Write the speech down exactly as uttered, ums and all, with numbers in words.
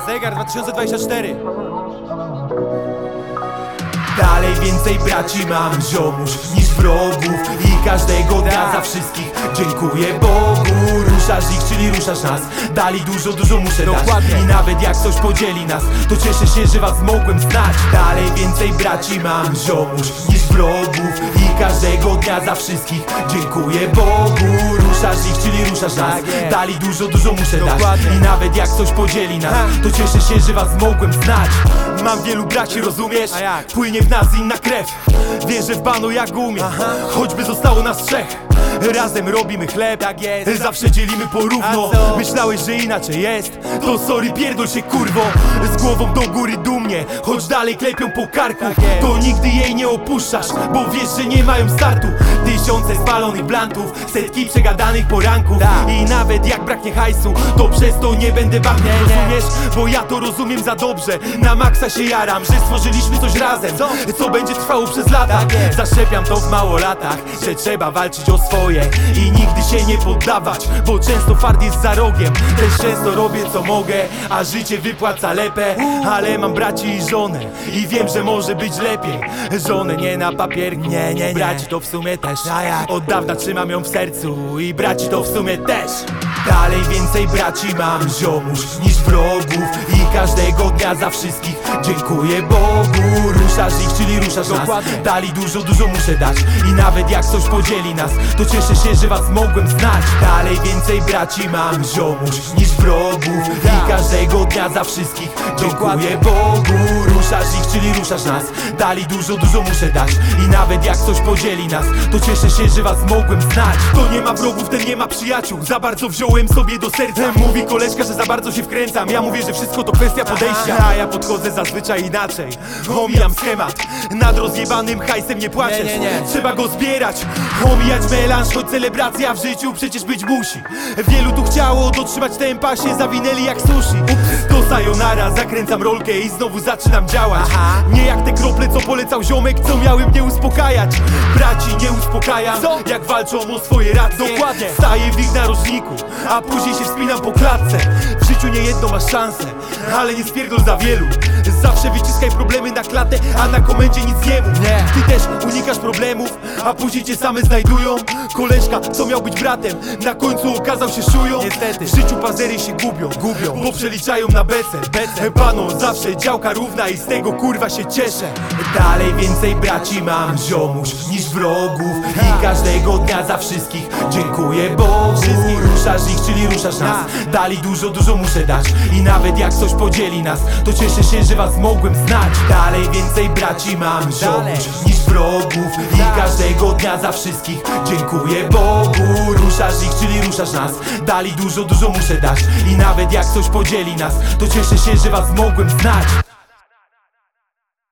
Zegar dwa tysiące dwadzieścia cztery. Dalej więcej braci mam, ziomuś, niż wrogów. I każdego dnia za wszystkich dziękuję Bogu. Ruszasz ich, czyli ruszasz nas. Dali dużo, dużo muszę Dokładnie. dać. I nawet jak coś podzieli nas, to cieszę się, że was mogłem znać. Dalej więcej braci mam, ziomuś, niż wrogów. I każdego dnia za wszystkich dziękuję Bogu. Ruszasz ich, czyli ruszasz nas. Tak jest. Dali dużo, dużo muszę Dokładnie. dać. I nawet jak coś podzieli nas, to cieszę się, że was mogłem znać. Mam wielu braci, rozumiesz? A jak? Płynie w nas inna krew. Wierzę w Panu jak umiem. Choćby zostało nas trzech. Razem robimy chleb, Tak jest. zawsze dzielimy porówno. A co? Myślałeś, że inaczej jest? To sorry, pierdol się kurwo. Z głową do góry dumnie, choć dalej klepią po karku. Tak jest. To nigdy jej nie opuszczasz, bo wiesz, że nie mają startu. Tysiące spalonych blantów, setki przegadanych poranków. Tak. I nawet jak braknie hajsu, to przez to nie będę bagnie, Nie, nie. rozumiesz? Bo ja to rozumiem za dobrze. Na maksa się jaram, że stworzyliśmy coś razem, Co? co będzie trwało przez lata. Tak jest. Zaszczepiam to w małolatach, że trzeba walczyć o swoje i nigdy się nie poddawać, bo często fart jest za rogiem. Też często robię co mogę, a życie wypłaca lepę. Ale mam braci i żonę i wiem, że może być lepiej. Żonę nie na papierki, Nie, nie, nie. braci to w sumie też. A jak? Od dawna trzymam ją w sercu i braci to w sumie też. Dalej więcej braci mam, ziomuś, niż wrogów. I każdego dnia za wszystkich dziękuję Bogu. Ruszasz ich, czyli ruszasz Dokładnie. nas. Dali dużo, dużo muszę dać. I nawet jak coś podzieli nas, to cieszę się, że was mogłem znać. Dalej więcej braci mam, ziomuś, niż wrogów. I każdego dnia za wszystkich dziękuję Bogu. Ruszasz ich, czyli ruszasz nas. Dali dużo, dużo muszę dać. I nawet jak coś podzieli nas, to cieszę się, że was mogłem znać. To nie ma wrogów, ten nie ma przyjaciół. Za bardzo wziąłem sobie do serca. Mówi koleżka, że za bardzo się wkręcam. Ja mówię, że wszystko to kwestia podejścia. A ja podchodzę zazwyczaj inaczej. Omijam schemat. Nad rozjebanym hajsem nie płaczesz. Nie, nie, nie. Trzeba go zbierać. Omijać melanż, choć celebracja w życiu przecież być musi. Wielu tu chciało dotrzymać tempa, się zawinęli jak sushi. To sayonara, zakręcam rolkę i znowu zaczynam działać. Aha. Nie jak te krople, co polecał ziomek, co miały mnie uspokajać. Braci nie uspokajam, Co? jak walczą o swoje racje. Dokładnie. Staję w ich narożniku, a później się wspinam po klatce. W życiu nie jedno masz szansę, ale nie spierdol za wielu. Zawsze wyciskaj problemy na klatę, a na komendzie nic nie mów. Nie. Ty też unikasz problemów, a później cię same znajdują. Koleżka, co miał być bratem, na końcu okazał się szują. Niestety. W życiu pazery się gubią, gubią, bo przeliczają na becel. becel. Panu zawsze działka równa i z tego kurwa się cieszę. Dalej więcej braci mam, ziomuś, niż wrogów. I każdego dnia za wszystkich dziękuję Bogu. Ruszasz ich, czyli ruszasz nas. Dali dużo, dużo muszę dać. I nawet jak coś podzieli nas, to cieszę się, że was mogłem znać. Dalej więcej braci mam, Dalej. ziomuś, niż wrogów. I każdego dnia za wszystkich dziękuję Bogu. Ruszasz ich, czyli ruszasz nas. Dali dużo, dużo muszę dać. I nawet jak coś podzieli nas, to cieszę się, że was mogłem znać.